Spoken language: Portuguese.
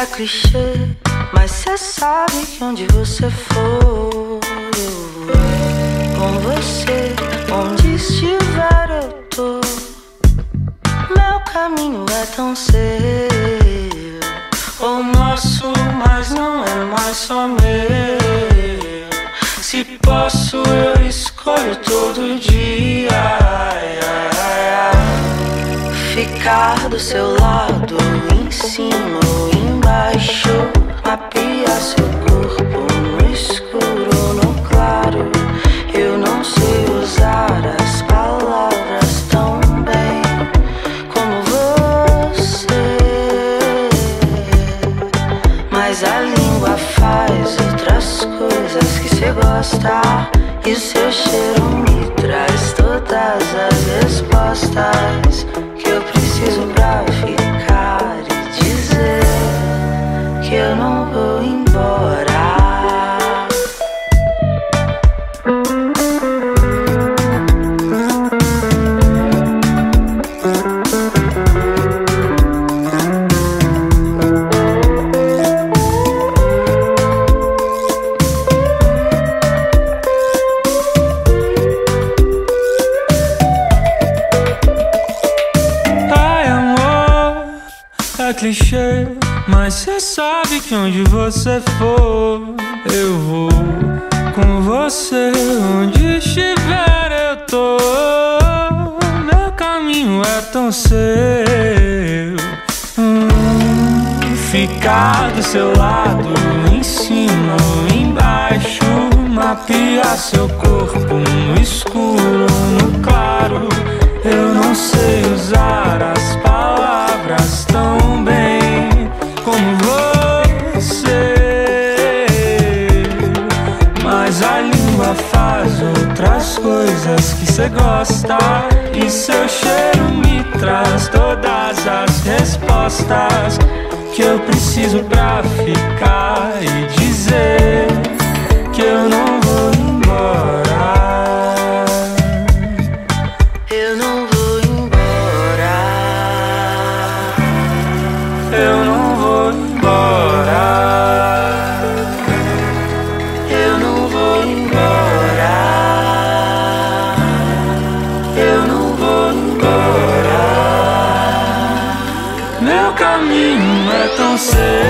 É clichê, mas cê sabe que onde você for eu vou com você, onde estiver eu tô. Meu caminho é tão seu, ou nosso, mas não é mais só meu. Se posso eu escolho todo dia ficar do seu lado, em cima ou embaixo, mapear seu corpo no escuro ou no claro. Eu não sei usar as palavras tão bem como você, mas a língua faz outras coisas que cê gosta, e o seu cheiro me traz todas as respostas que eu preciso pra ficar e dizer que eu não vou embora. É clichê, mas cê sabe que onde você for eu vou com você, onde estiver eu tô. Meu caminho é tão seu, ficar do seu lado, em cima ou embaixo, mapear seu corpo no escuro ou no claro. Eu não sei usar as palavras tão bem como você, mas a língua faz outras coisas que cê gosta, e seu cheiro me traz todas as respostas que eu preciso pra ficar e dizer que eu não vou embora. Eu não vou embora. Eu não vou embora. Eu não vou embora. Eu não vou embora. Meu caminho é tão seu.